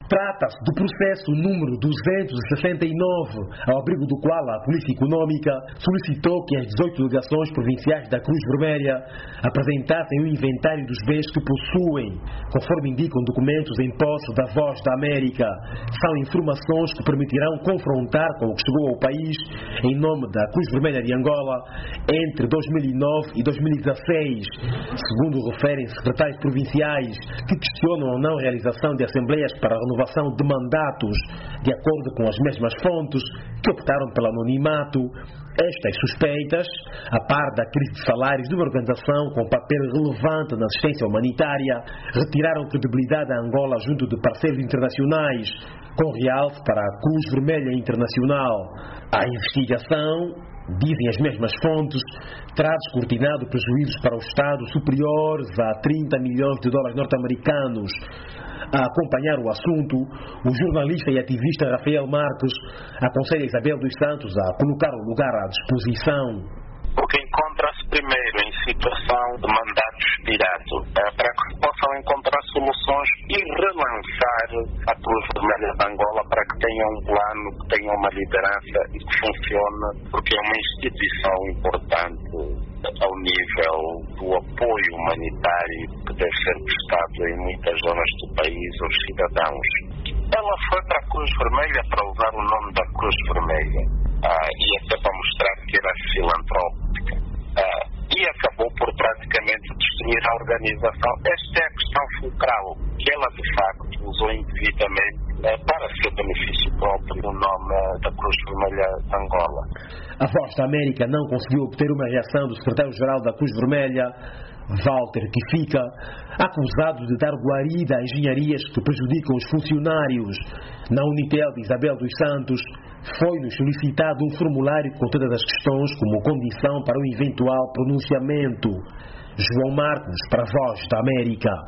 Trata-se do processo número 269, ao abrigo do qual a Polícia Econômica solicitou que as 18 delegações provinciais da Cruz Vermelha apresentassem um inventário dos bens que possuem, conforme indicam documentos em posse da Voz da América. São informações que permitirão confrontar com o que chegou ao país em nome da Cruz Vermelha de Angola entre 2009 e 2016, segundo referem secretários provinciais que questionam a não realização de assembleias para a renovação de mandatos, de acordo com as mesmas fontes que optaram pelo anonimato. Estas suspeitas, a par da crise de salários de uma organização com papel relevante na assistência humanitária, retiraram credibilidade a Angola junto de parceiros internacionais, com realce para a Cruz Vermelha Internacional. A investigação, dizem as mesmas fontes, terá descortinado prejuízos para o Estado superiores a 30 milhões de dólares norte-americanos. A acompanhar o assunto, o jornalista e ativista Rafael Marques aconselha Isabel dos Santos a colocar o lugar à disposição. Porque encontra-se primeiro em situação de mandato expirado, para que possam encontrar soluções e relançar a Cruz Vermelha de Angola para que tenha um plano, que tenha uma liderança e que funcione, porque é uma instituição importante ao nível do apoio humanitário que deve ser prestado em muitas zonas do país aos cidadãos. Ela foi para a Cruz Vermelha para usar o nome da Cruz Vermelha e até para mostrar que era filantrópica e acabou por praticamente destruir a organização. Esta é a questão fulcral, que ela de facto usou indevidamente para seu benefício próprio o nome da Cruz Vermelha de Angola. A Voz da América não conseguiu obter uma reação do secretário-geral da Cruz Vermelha, Walter Kifica, acusado de dar guarida a engenharias que prejudicam os funcionários. Na Unitel de Isabel dos Santos, foi-nos solicitado um formulário com todas as questões como condição para o eventual pronunciamento. João Marcos, para a Voz da América.